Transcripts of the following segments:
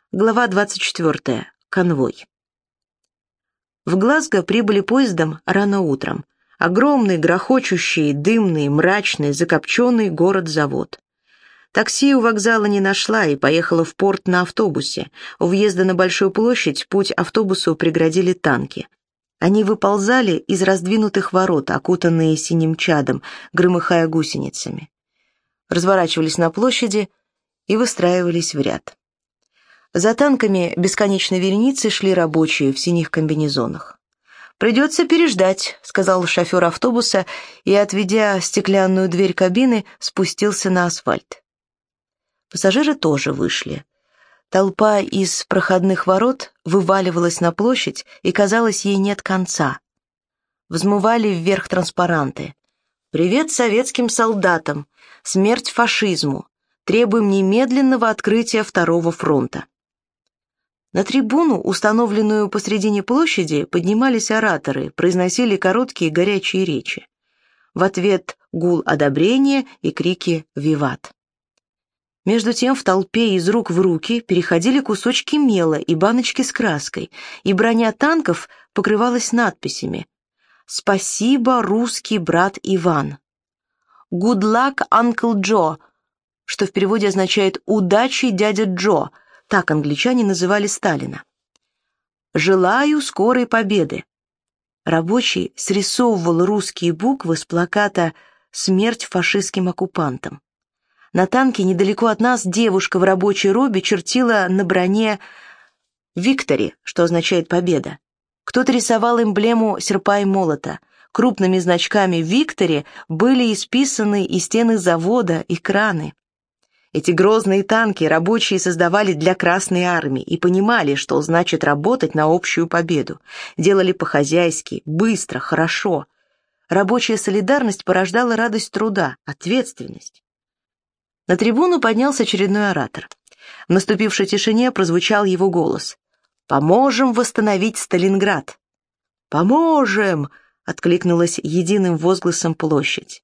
Глава 24. Конвой. В Глазго прибыли поездом рано утром. Огромный, грохочущий, дымный, мрачный, закопченный город-завод. Такси у вокзала не нашла и поехала в порт на автобусе. У въезда на Большую площадь путь автобусу преградили танки. Они выползали из раздвинутых ворот, окутанные синим чадом, громыхая гусеницами. Разворачивались на площади и выстраивались в ряд. За танками бесконечной вереницей шли рабочие в синих комбинезонах. «Придется переждать», — сказал шофер автобуса и, отведя стеклянную дверь кабины, спустился на асфальт. Пассажиры тоже вышли. Толпа из проходных ворот вываливалась на площадь, и, казалось, ей нет конца. Взмывали вверх транспаранты. «Привет советским солдатам! Смерть фашизму! Требуем немедленного открытия Второго фронта!» На трибуну, установленную посредине площади, поднимались ораторы, произносили короткие горячие речи. В ответ гул одобрения и крики «Виват!». Между тем в толпе из рук в руки переходили кусочки мела и баночки с краской, и броня танков покрывалась надписями «Спасибо, русский брат Иван», «Good luck, Uncle Joe», что в переводе означает «Удачи, дядя Джо», так англичане называли Сталина. «Желаю скорой победы». Рабочий срисовывал русские буквы с плаката «Смерть фашистским оккупантам». На танке недалеко от нас девушка в рабочей робе чертила на броне «Виктори», что означает «победа». Кто-то рисовал эмблему серпа и молота. Крупными значками «Виктори» были исписаны и стены завода, и краны. Эти грозные танки рабочие создавали для Красной армии и понимали, что значит работать на общую победу. Делали по-хозяйски, быстро, хорошо. Рабочая солидарность порождала радость труда, ответственность. На трибуну поднялся очередной оратор. В наступившей тишине прозвучал его голос. «Поможем восстановить Сталинград!» «Поможем!» — откликнулась единым возгласом площадь.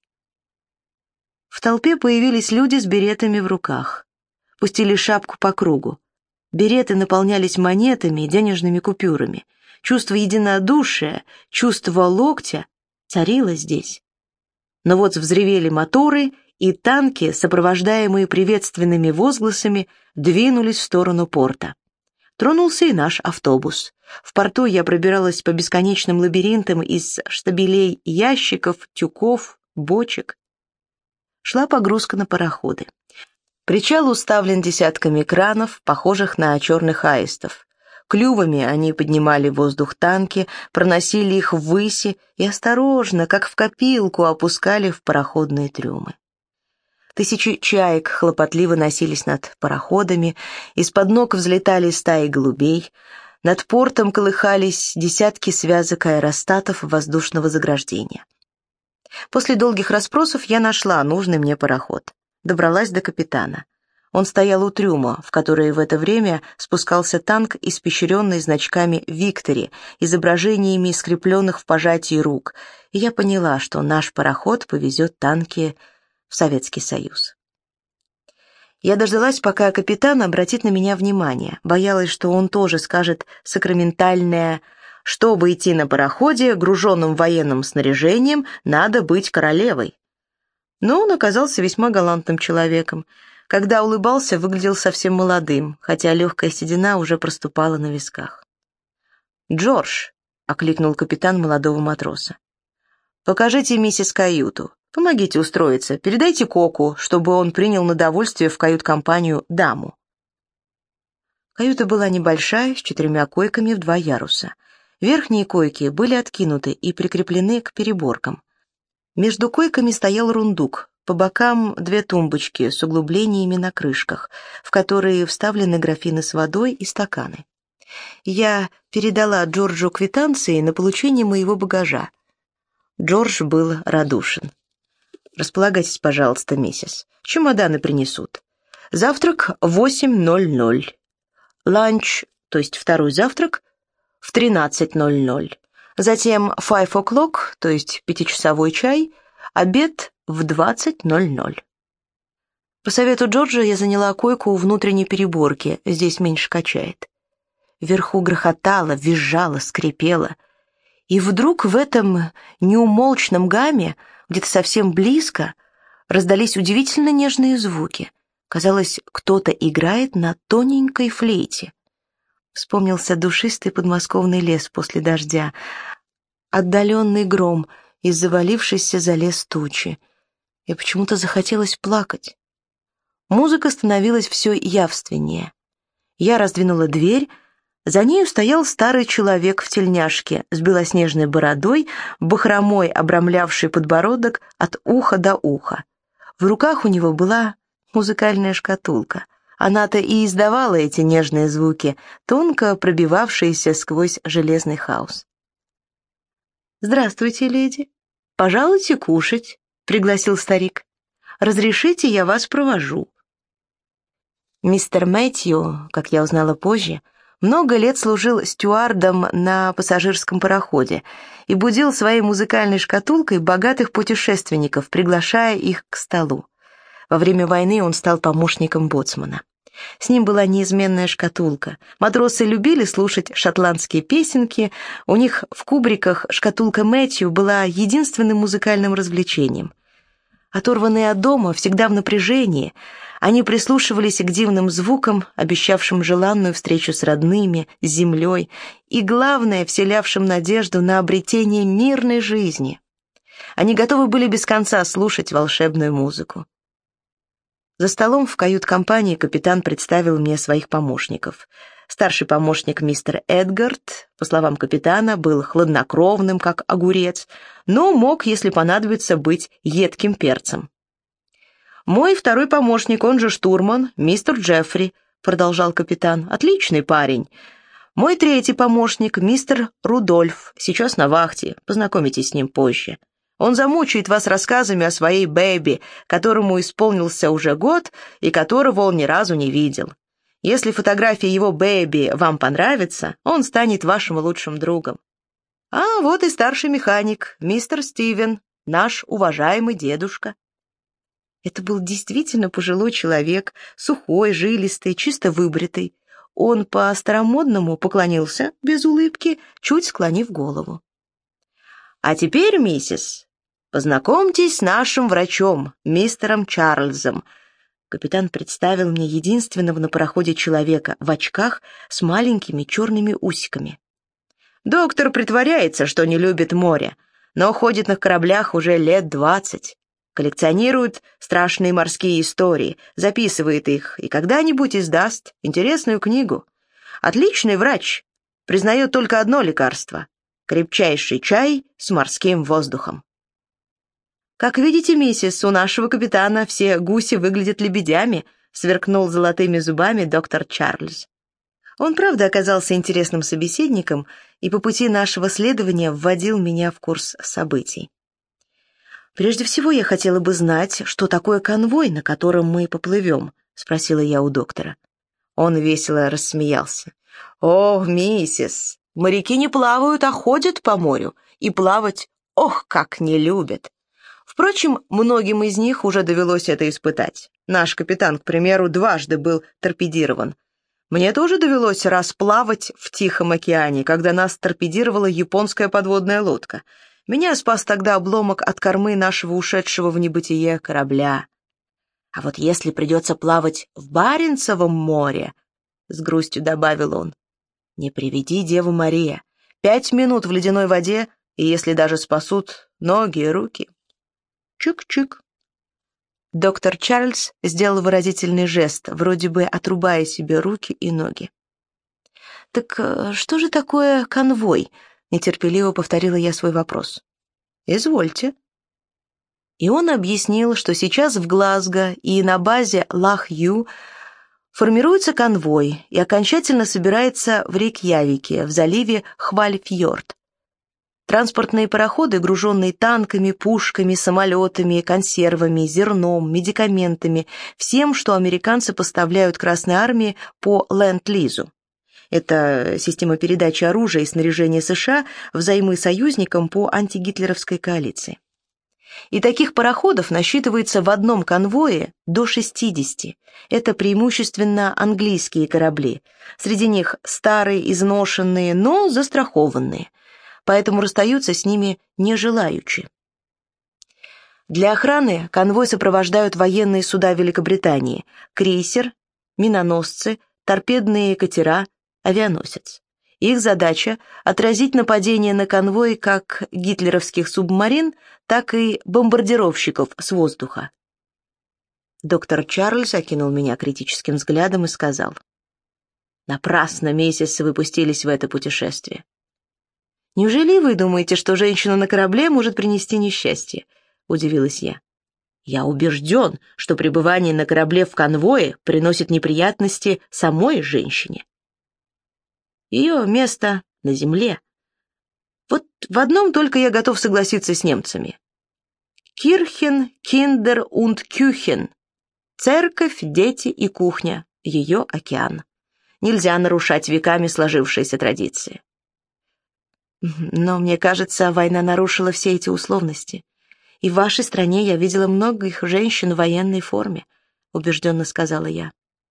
В толпе появились люди с беретами в руках. Пустили шапку по кругу. Береты наполнялись монетами и денежными купюрами. Чувство единодушия, чувство локтя царило здесь. Но вот взревели моторы, и танки, сопровождаемые приветственными возгласами, двинулись в сторону порта. Тронулся и наш автобус. В порту я пробиралась по бесконечным лабиринтам из штабелей ящиков, тюков, бочек. Шла погрузка на пароходы. Причал уставлен десятками кранов, похожих на черных аистов. Клювами они поднимали в воздух танки, проносили их ввыси и осторожно, как в копилку, опускали в пароходные трюмы. Тысячи чаек хлопотливо носились над пароходами, из-под ног взлетали стаи голубей, над портом колыхались десятки связок аэростатов воздушного заграждения. После долгих расспросов я нашла нужный мне пароход. Добралась до капитана. Он стоял у трюма, в который в это время спускался танк, испещренный значками «Виктори», изображениями скрепленных в пожатии рук, и я поняла, что наш пароход повезет танки в Советский Союз. Я дождалась, пока капитан обратит на меня внимание. Боялась, что он тоже скажет сакраментальное «Чтобы идти на пароходе, груженном военным снаряжением, надо быть королевой». Но он оказался весьма галантным человеком. Когда улыбался, выглядел совсем молодым, хотя легкая седина уже проступала на висках. «Джордж», — окликнул капитан молодого матроса, — «покажите миссис каюту. Помогите устроиться, передайте Коку, чтобы он принял на довольствие в кают-компанию даму». Каюта была небольшая, с 4 койками в 2 яруса. Верхние койки были откинуты и прикреплены к переборкам. Между койками стоял рундук, по бокам 2 тумбочки с углублениями на крышках, в которые вставлены графины с водой и стаканы. Я передала Джорджу квитанции на получение моего багажа. Джордж был радушен. «Располагайтесь, пожалуйста, миссис. Чемоданы принесут. Завтрак 8:00. Ланч, то есть второй завтрак, в 13:00. Затем 5 o'clock, то есть 5-часовой чай, обед в 20:00». По совету Джорджа я заняла койку у внутренней переборки, здесь меньше качает. Вверху грохотало, визжало, скрипело. И вдруг в этом неумолчном гамме, где-то совсем близко, раздались удивительно нежные звуки. Казалось, кто-то играет на тоненькой флейте. Вспомнился душистый подмосковный лес после дождя, отдаленный гром и завалившийся за лес тучи. И почему-то захотелось плакать. Музыка становилась все явственнее. Я раздвинула дверь. За нею стоял старый человек в тельняшке с белоснежной бородой, бахромой, обрамлявший подбородок от уха до уха. В руках у него была музыкальная шкатулка. Она-то и издавала эти нежные звуки, тонко пробивавшиеся сквозь железный хаос. «Здравствуйте, леди. Пожалуйте кушать», — пригласил старик. «Разрешите, я вас провожу». Мистер Мэтью, как я узнала позже, много лет служил стюардом на пассажирском пароходе и будил своей музыкальной шкатулкой богатых путешественников, приглашая их к столу. Во время войны он стал помощником боцмана. С ним была неизменная шкатулка. Матросы любили слушать шотландские песенки, у них в кубриках шкатулка Мэтью была единственным музыкальным развлечением. Оторванные от дома, всегда в напряжении, они прислушивались к дивным звукам, обещавшим желанную встречу с родными, с землей и, главное, вселявшим надежду на обретение мирной жизни. Они готовы были без конца слушать волшебную музыку. За столом в кают-компании капитан представил мне своих помощников. Старший помощник мистер Эдгард, по словам капитана, был хладнокровным, как огурец, но мог, если понадобится, быть едким перцем. «Мой второй помощник, он же штурман, мистер Джеффри», — продолжал капитан, — «отличный парень. Мой третий помощник, мистер Рудольф, сейчас на вахте, познакомитесь с ним позже. Он замучает вас рассказами о своей бэби, которому исполнился уже год и которого он ни разу не видел. Если фотография его бэби вам понравится, он станет вашим лучшим другом. А вот и старший механик, мистер Стивен, наш уважаемый дедушка». Это был действительно пожилой человек, сухой, жилистый, чисто выбритый. Он по-старомодному поклонился, без улыбки, чуть склонив голову. «А теперь, миссис, познакомьтесь с нашим врачом, мистером Чарльзом». Капитан представил мне единственного на пароходе человека в очках с маленькими черными усиками. «Доктор притворяется, что не любит море, но ходит на кораблях уже лет 20. Коллекционирует страшные морские истории, записывает их и когда-нибудь издаст интересную книгу. Отличный врач, признает только одно лекарство — крепчайший чай с морским воздухом». «Как видите, миссис, у нашего капитана все гуси выглядят лебедями», — сверкнул золотыми зубами доктор Чарльз. Он, правда, оказался интересным собеседником и по пути нашего следования вводил меня в курс событий. «Прежде всего я хотела бы знать, что такое конвой, на котором мы поплывем», — спросила я у доктора. Он весело рассмеялся. «О, миссис, моряки не плавают, а ходят по морю, и плавать, ох, как не любят. Впрочем, многим из них уже довелось это испытать. Наш капитан, к примеру, дважды был торпедирован. Мне тоже довелось раз плавать в Тихом океане, когда нас торпедировала японская подводная лодка. Меня спас тогда обломок от кормы нашего ушедшего в небытие корабля. А вот если придется плавать в Баренцевом море, — с грустью добавил он, — не приведи Деву Мария. 5 минут в ледяной воде, и если даже спасут ноги и руки. Чик-чик. Доктор Чарльз сделал выразительный жест, вроде бы отрубая себе руки и ноги. «Так что же такое конвой?» — нетерпеливо повторила я свой вопрос. «Извольте». И он объяснил, что сейчас в Глазго и на базе Лах-Ю формируется конвой и окончательно собирается в Рейкьявике, в заливе Хвальфьорд. Транспортные пароходы, груженные танками, пушками, самолетами, консервами, зерном, медикаментами, всем, что американцы поставляют Красной Армии по Ленд-Лизу. Это система передачи оружия и снаряжения США взаймы союзникам по антигитлеровской коалиции. И таких пароходов насчитывается в одном конвое до 60. Это преимущественно английские корабли. Среди них старые, изношенные, но застрахованные. Поэтому расстаются с ними не желаючи. Для охраны конвой сопровождают военные суда Великобритании, крейсер, миноносцы, торпедные катера, авианосец. Их задача – отразить нападение на конвой как гитлеровских субмарин, так и бомбардировщиков с воздуха. Доктор Чарльз окинул меня критическим взглядом и сказал: «Напрасно, миссис, вы пустились в это путешествие. Неужели вы думаете, что женщина на корабле может принести несчастье?» – удивилась я. «Я убежден, что пребывание на корабле в конвое приносит неприятности самой женщине. Ее место на земле. Вот в одном только я готов согласиться с немцами. Кирхен, киндер und Küchen. Церковь, дети и кухня. Ее океан. Нельзя нарушать веками сложившиеся традиции». «Но мне кажется, война нарушила все эти условности. И в вашей стране я видела многих женщин в военной форме», — убежденно сказала я.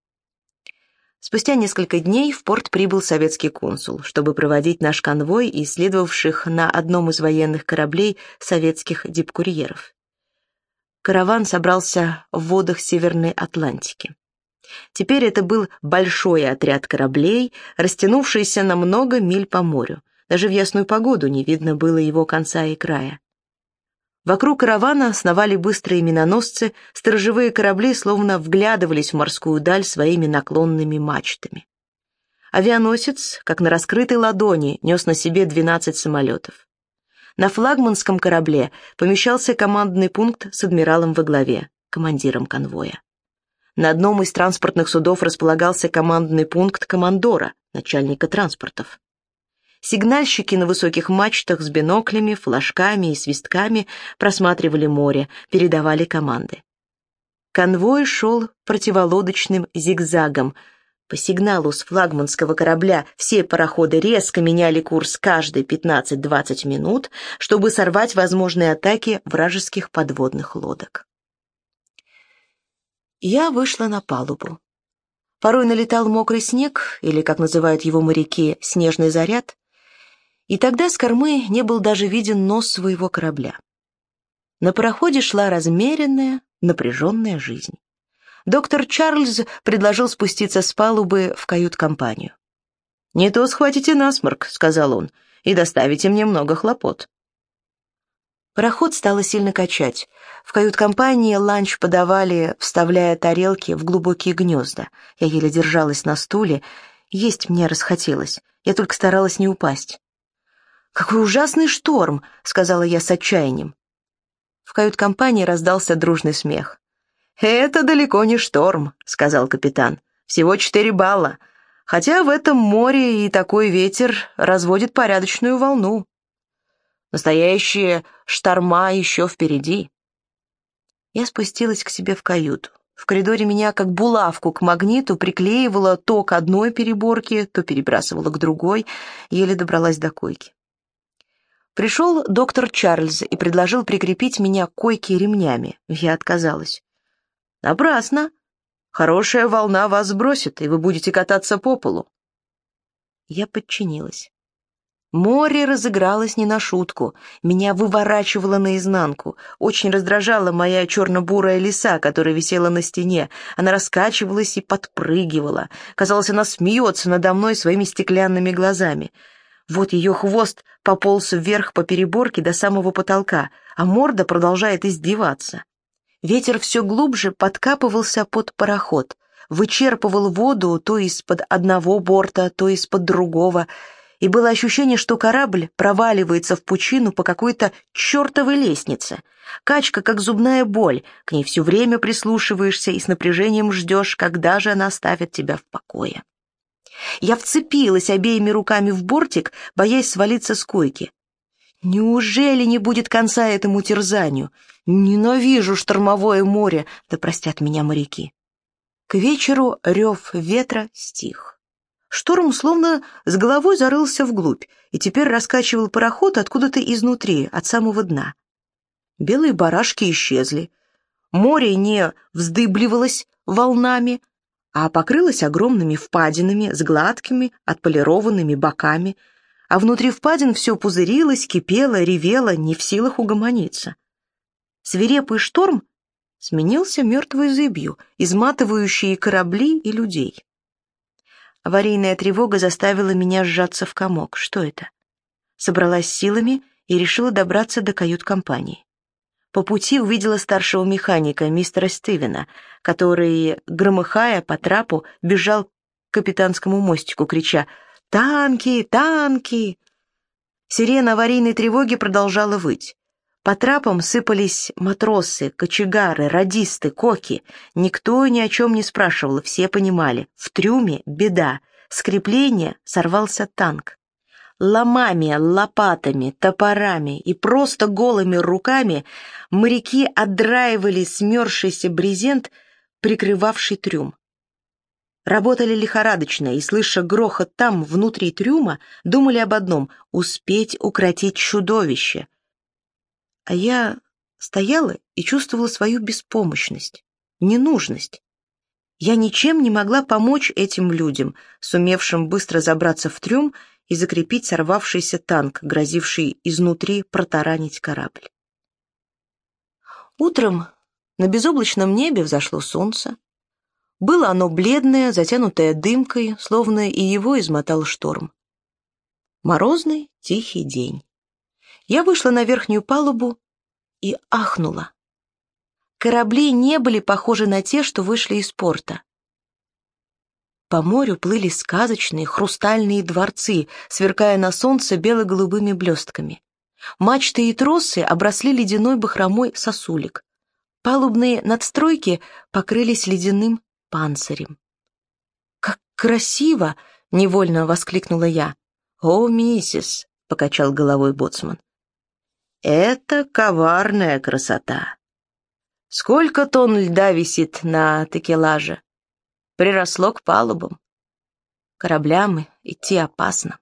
Спустя несколько дней в порт прибыл советский консул, чтобы проводить наш конвой и следовавших на одном из военных кораблей советских дипкурьеров. Караван собрался в водах Северной Атлантики. Теперь это был большой отряд кораблей, растянувшийся на много миль по морю. Даже в ясную погоду не видно было его конца и края. Вокруг каравана сновали быстрые миноносцы, сторожевые корабли словно вглядывались в морскую даль своими наклонными мачтами. Авианосец, как на раскрытой ладони, нес на себе 12 самолетов. На флагманском корабле помещался командный пункт с адмиралом во главе, командиром конвоя. На одном из транспортных судов располагался командный пункт командора, начальника транспортов. Сигнальщики на высоких мачтах с биноклями, флажками и свистками просматривали море, передавали команды. Конвой шел противолодочным зигзагом. По сигналу с флагманского корабля все пароходы резко меняли курс каждые 15-20 минут, чтобы сорвать возможные атаки вражеских подводных лодок. Я вышла на палубу. Порой налетал мокрый снег, или, как называют его моряки, снежный заряд, и тогда с кормы не был даже виден нос своего корабля. На пароходе шла размеренная, напряженная жизнь. Доктор Чарльз предложил спуститься с палубы в кают-компанию. «Не то схватите насморк», — сказал он, — «и доставите мне много хлопот». Пароход стало сильно качать. В кают-компании ланч подавали, вставляя тарелки в глубокие гнезда. Я еле держалась на стуле, есть мне расхотелось, я только старалась не упасть. «Какой ужасный шторм!» — сказала я с отчаянием. В кают-компании раздался дружный смех. «Это далеко не шторм», — сказал капитан. «Всего 4 балла, хотя в этом море и такой ветер разводит порядочную волну. Настоящие шторма еще впереди». Я спустилась к себе в каюту. В коридоре меня, как булавку к магниту, приклеивало то к одной переборке, то перебрасывало к другой, еле добралась до койки. Пришел доктор Чарльз и предложил прикрепить меня к койке ремнями. Я отказалась. «Напрасно. Хорошая волна вас сбросит, и вы будете кататься по полу». Я подчинилась. Море разыгралось не на шутку. Меня выворачивало наизнанку. Очень раздражала моя черно-бурая лиса, которая висела на стене. Она раскачивалась и подпрыгивала. Казалось, она смеется надо мной своими стеклянными глазами. Вот ее хвост пополз вверх по переборке до самого потолка, а морда продолжает издеваться. Ветер все глубже подкапывался под пароход, вычерпывал воду то из-под одного борта, то из-под другого, и было ощущение, что корабль проваливается в пучину по какой-то чертовой лестнице. Качка, как зубная боль, к ней все время прислушиваешься и с напряжением ждешь, когда же она оставит тебя в покое. Я вцепилась обеими руками в бортик, боясь свалиться с койки. Неужели не будет конца этому терзанию? Ненавижу штормовое море, да простят меня моряки. К вечеру рев ветра стих. Шторм словно с головой зарылся вглубь и теперь раскачивал пароход откуда-то изнутри, от самого дна. Белые барашки исчезли. Море не вздыбливалось волнами, а покрылось огромными впадинами с гладкими, отполированными боками, а внутри впадин все пузырилось, кипело, ревело, не в силах угомониться. Свирепый шторм сменился мертвой зыбью, изматывающей корабли и людей. Аварийная тревога заставила меня сжаться в комок. Что это? Собралась силами и решила добраться до кают-компании. По пути увидела старшего механика, мистера Стивена, который, громыхая по трапу, бежал к капитанскому мостику, крича «Танки! Танки!». Сирена аварийной тревоги продолжала выть. По трапам сыпались матросы, кочегары, радисты, коки. Никто ни о чем не спрашивал, все понимали. В трюме беда. С крепления сорвался танк. Ломами, лопатами, топорами и просто голыми руками моряки отдраивали смерзшийся брезент, прикрывавший трюм. Работали лихорадочно и, слыша грохот там, внутри трюма, думали об одном — успеть укротить чудовище. А я стояла и чувствовала свою беспомощность, ненужность. Я ничем не могла помочь этим людям, сумевшим быстро забраться в трюм и закрепить сорвавшийся танк, грозивший изнутри протаранить корабль. Утром на безоблачном небе взошло солнце. Было оно бледное, затянутое дымкой, словно и его измотал шторм. Морозный, тихий день. Я вышла на верхнюю палубу и ахнула. Корабли не были похожи на те, что вышли из порта. По морю плыли сказочные хрустальные дворцы, сверкая на солнце бело-голубыми блестками. Мачты и тросы обросли ледяной бахромой сосулек. Палубные надстройки покрылись ледяным панцирем. «Как красиво!» — невольно воскликнула я. «О, миссис!» — покачал головой боцман. «Это коварная красота. Сколько тонн льда висит на такелаже? Приросло к палубам. Кораблям идти опасно».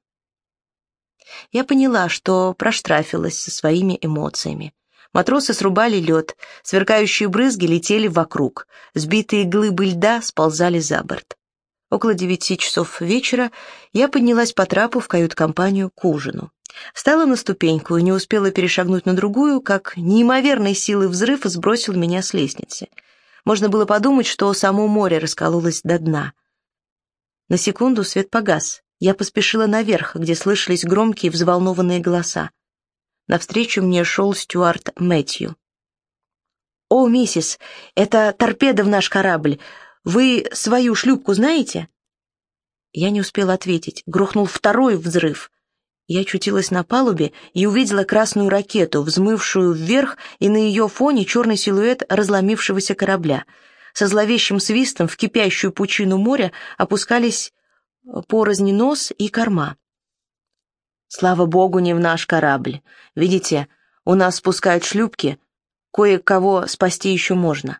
Я поняла, что проштрафилась со своими эмоциями. Матросы срубали лед, сверкающие брызги летели вокруг, сбитые глыбы льда сползали за борт. Около 9 часов вечера я поднялась по трапу в кают-компанию к ужину. Встала на ступеньку и не успела перешагнуть на другую, как неимоверной силы взрыв сбросил меня с лестницы. Можно было подумать, что само море раскололось до дна. На секунду свет погас. Я поспешила наверх, где слышались громкие взволнованные голоса. Навстречу мне шел стюард Мэтью. «О, миссис, это торпеда в наш корабль. Вы свою шлюпку знаете?» Я не успела ответить. Грохнул второй взрыв. Я очутилась на палубе и увидела красную ракету, взмывшую вверх, и на ее фоне черный силуэт разломившегося корабля. Со зловещим свистом в кипящую пучину моря опускались порознь нос и корма. «Слава богу, не в наш корабль. Видите, у нас спускают шлюпки. Кое-кого спасти еще можно».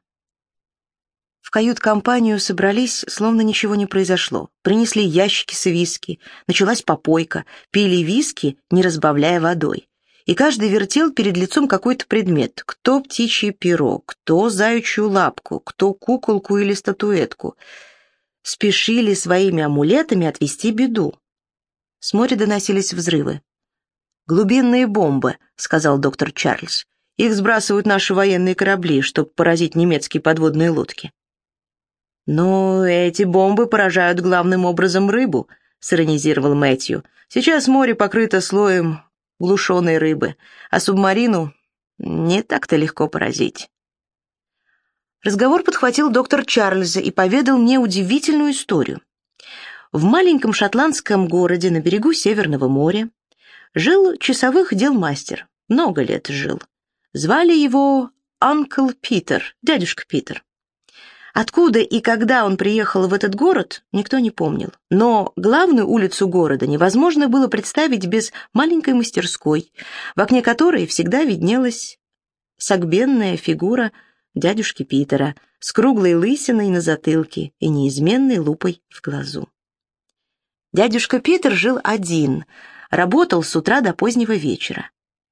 В кают-компанию собрались, словно ничего не произошло. Принесли ящики с виски, началась попойка, пили виски, не разбавляя водой. И каждый вертел перед лицом какой-то предмет. Кто птичье перо, кто заячью лапку, кто куколку или статуэтку. Спешили своими амулетами отвести беду. С моря доносились взрывы. «Глубинные бомбы», — сказал доктор Чарльз. «Их сбрасывают наши военные корабли, чтобы поразить немецкие подводные лодки». «Но эти бомбы поражают главным образом рыбу», — сиронизировал Мэтью. «Сейчас море покрыто слоем глушеной рыбы, а субмарину не так-то легко поразить». Разговор подхватил доктор Чарльз и поведал мне удивительную историю. В маленьком шотландском городе на берегу Северного моря жил часовых дел мастер, много лет жил. Звали его Uncle Питер, дядюшка Питер. Откуда и когда он приехал в этот город, никто не помнил. Но главную улицу города невозможно было представить без маленькой мастерской, в окне которой всегда виднелась согбенная фигура дядюшки Питера с круглой лысиной на затылке и неизменной лупой в глазу. Дядюшка Питер жил один, работал с утра до позднего вечера.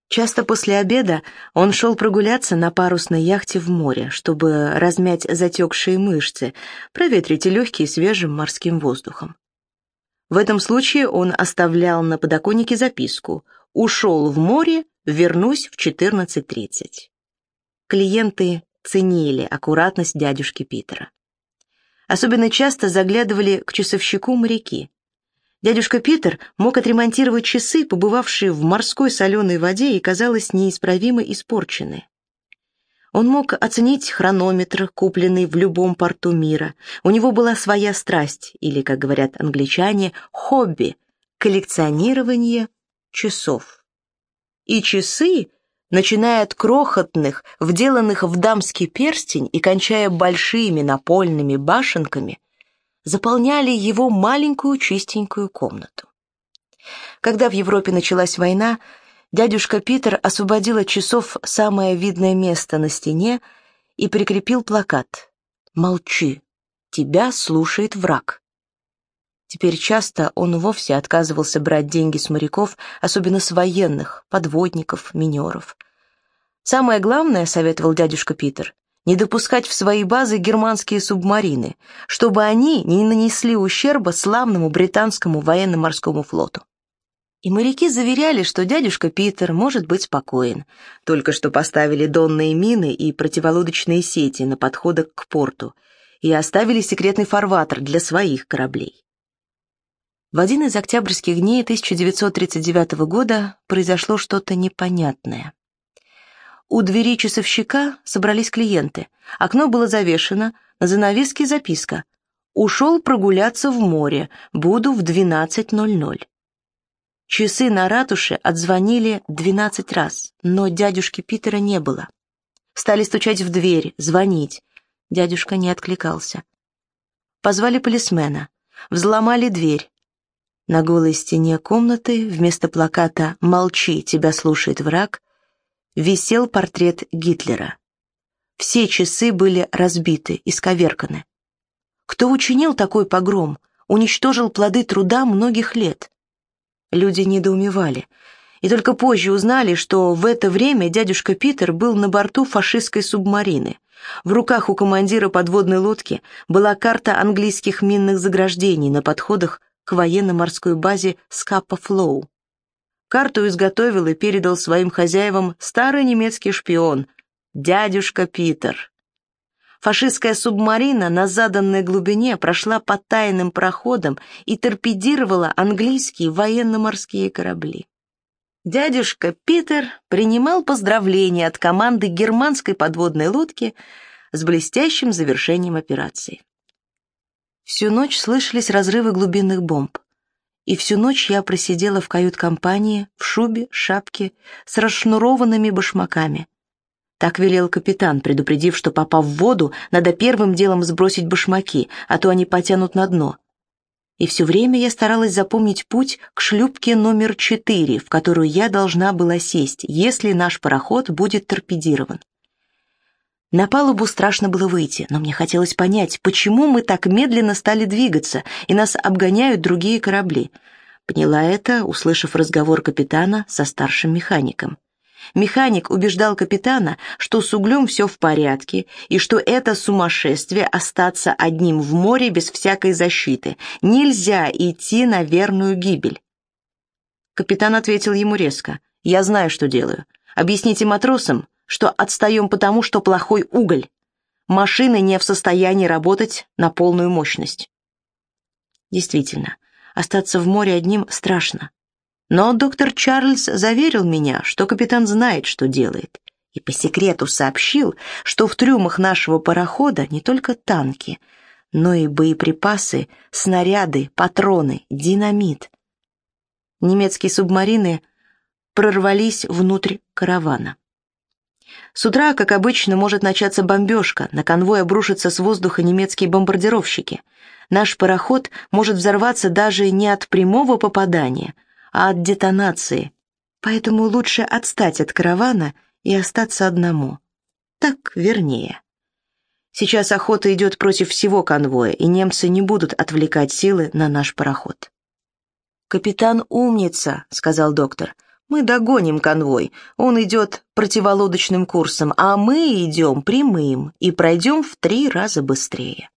Часто после обеда он шел прогуляться на парусной яхте в море, чтобы размять затекшие мышцы, проветрить легкие свежим морским воздухом. В этом случае он оставлял на подоконнике записку: «Ушел в море, вернусь в 14:30». Клиенты ценили аккуратность дядюшки Питера. Особенно часто заглядывали к часовщику моряки. Дядюшка Питер мог отремонтировать часы, побывавшие в морской соленой воде и, казалось, неисправимо испорченные. Он мог оценить хронометр, купленный в любом порту мира. У него была своя страсть, или, как говорят англичане, хобби – коллекционирование часов. И часы, начиная от крохотных, вделанных в дамский перстень и кончая большими напольными башенками, заполняли его маленькую чистенькую комнату. Когда в Европе началась война, дядюшка Питер освободил от часов самое видное место на стене и прикрепил плакат: «Молчи, тебя слушает враг». Теперь часто он вовсе отказывался брать деньги с моряков, особенно с военных, подводников, минеров. Самое главное, советовал дядюшка Питер, не допускать в свои базы германские субмарины, чтобы они не нанесли ущерба славному британскому военно-морскому флоту. И моряки заверяли, что дядюшка Питер может быть спокоен, только что поставили донные мины и противолодочные сети на подходах к порту и оставили секретный фарватер для своих кораблей. В один из октябрьских дней 1939 года произошло что-то непонятное. У двери часовщика собрались клиенты. Окно было завешено, на занавеске записка: «Ушел прогуляться в море, буду в 12:00». Часы на ратуше отзвонили 12 раз, но дядюшки Питера не было. Стали стучать в дверь, звонить. Дядюшка не откликался. Позвали полисмена, взломали дверь. На голой стене комнаты вместо плаката «Молчи, тебя слушает враг» висел портрет Гитлера. Все часы были разбиты, исковерканы. Кто учинил такой погром, уничтожил плоды труда многих лет? Люди недоумевали, и только позже узнали, что в это время дядюшка Питер был на борту фашистской субмарины. В руках у командира подводной лодки была карта английских минных заграждений на подходах к военно-морской базе Скапа-Флоу. Карту изготовил и передал своим хозяевам старый немецкий шпион, дядюшка Питер. Фашистская субмарина на заданной глубине прошла по тайным проходам и торпедировала английские военно-морские корабли. Дядюшка Питер принимал поздравления от команды германской подводной лодки с блестящим завершением операции. Всю ночь слышались разрывы глубинных бомб. И всю ночь я просидела в кают-компании, в шубе, шапке, с расшнурованными башмаками. Так велел капитан, предупредив, что, попав в воду, надо первым делом сбросить башмаки, а то они потянут на дно. И все время я старалась запомнить путь к шлюпке номер 4, в которую я должна была сесть, если наш пароход будет торпедирован. На палубу страшно было выйти, но мне хотелось понять, почему мы так медленно стали двигаться, и нас обгоняют другие корабли. Поняла это, услышав разговор капитана со старшим механиком. Механик убеждал капитана, что с углем все в порядке, и что это сумасшествие остаться одним в море без всякой защиты. Нельзя идти на верную гибель. Капитан ответил ему резко: «Я знаю, что делаю. Объясните матросам, что отстаем потому, что плохой уголь. Машины не в состоянии работать на полную мощность». Действительно, остаться в море одним страшно. Но доктор Чарльз заверил меня, что капитан знает, что делает, и по секрету сообщил, что в трюмах нашего парохода не только танки, но и боеприпасы, снаряды, патроны, динамит. Немецкие субмарины прорвались внутрь каравана. С утра, как обычно, может начаться бомбежка, на конвой обрушатся с воздуха немецкие бомбардировщики. Наш пароход может взорваться даже не от прямого попадания, а от детонации. Поэтому лучше отстать от каравана и остаться одному. Так вернее. Сейчас охота идет против всего конвоя, и немцы не будут отвлекать силы на наш пароход. «Капитан умница», — сказал доктор. Мы догоним конвой, он идет противолодочным курсом, а мы идем прямым и пройдем в 3 раза быстрее.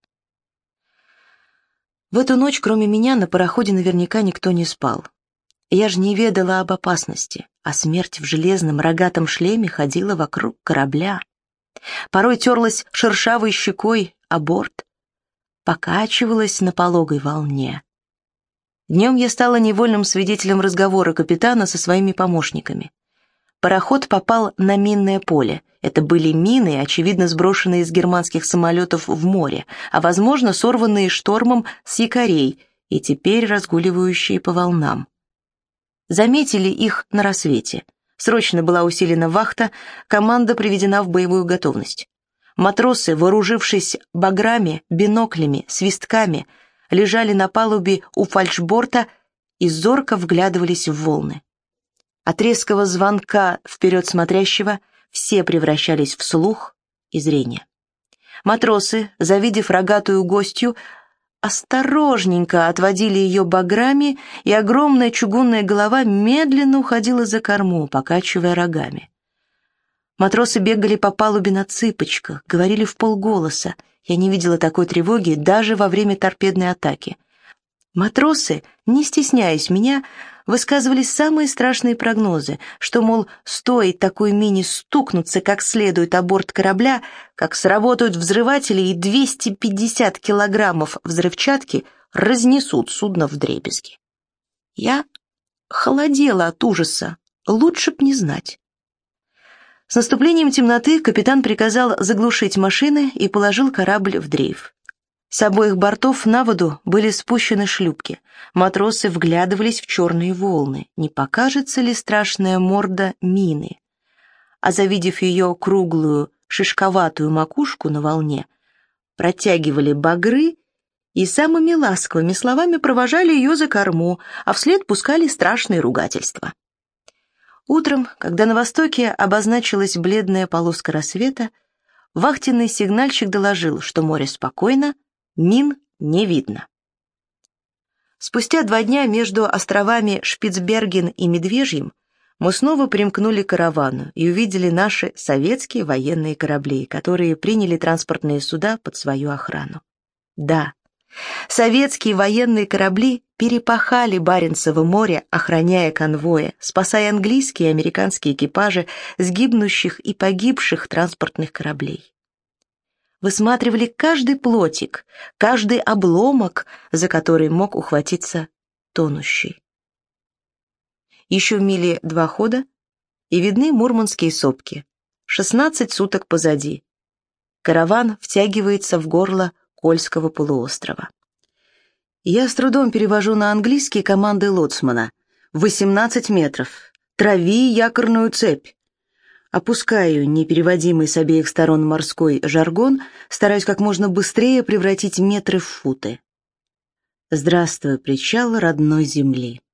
В эту ночь, кроме меня, на пароходе наверняка никто не спал. Я же не ведала об опасности, а смерть в железном рогатом шлеме ходила вокруг корабля. Порой терлась шершавой щекой о борт, покачивалась на пологой волне. Днем я стала невольным свидетелем разговора капитана со своими помощниками. Пароход попал на минное поле. Это были мины, очевидно сброшенные из германских самолетов в море, а, возможно, сорванные штормом с якорей и теперь разгуливающие по волнам. Заметили их на рассвете. Срочно была усилена вахта, команда приведена в боевую готовность. Матросы, вооружившись баграми, биноклями, свистками, лежали на палубе у фальшборта и зорко вглядывались в волны. От резкого звонка вперед смотрящего все превращались в слух и зрение. Матросы, завидев рогатую гостью, осторожненько отводили ее баграми, и огромная чугунная голова медленно уходила за корму, покачивая рогами. Матросы бегали по палубе на цыпочках, говорили вполголоса. Я не видела такой тревоги даже во время торпедной атаки. Матросы, не стесняясь меня, высказывали самые страшные прогнозы, что, мол, стоит такой мине стукнуться как следует о борт корабля, как сработают взрыватели, и 250 килограммов взрывчатки разнесут судно вдребезги. Я холодела от ужаса, лучше б не знать. С наступлением темноты капитан приказал заглушить машины и положил корабль в дрейф. С обоих бортов на воду были спущены шлюпки. Матросы вглядывались в черные волны, не покажется ли страшная морда мины. А завидев ее круглую, шишковатую макушку на волне, протягивали багры и самыми ласковыми словами провожали ее за корму, а вслед пускали страшные ругательства. Утром, когда на востоке обозначилась бледная полоска рассвета, вахтенный сигнальщик доложил, что море спокойно, мин не видно. Спустя 2 дня между островами Шпицберген и Медвежьим мы снова примкнули к каравану и увидели наши советские военные корабли, которые приняли транспортные суда под свою охрану. Да, советские военные корабли перепахали Баренцево море, охраняя конвои, спасая английские и американские экипажи с гибнущих и погибших транспортных кораблей. Высматривали каждый плотик, каждый обломок, за который мог ухватиться тонущий. Еще в миле 2 хода, и видны мурманские сопки. 16 суток позади. Караван втягивается в горло Кольского полуострова. Я с трудом перевожу на английский команды лоцмана. 18 метров. Трави якорную цепь. Опускаю непереводимый с обеих сторон морской жаргон, стараюсь как можно быстрее превратить метры в футы. Здравствуй, причал родной земли.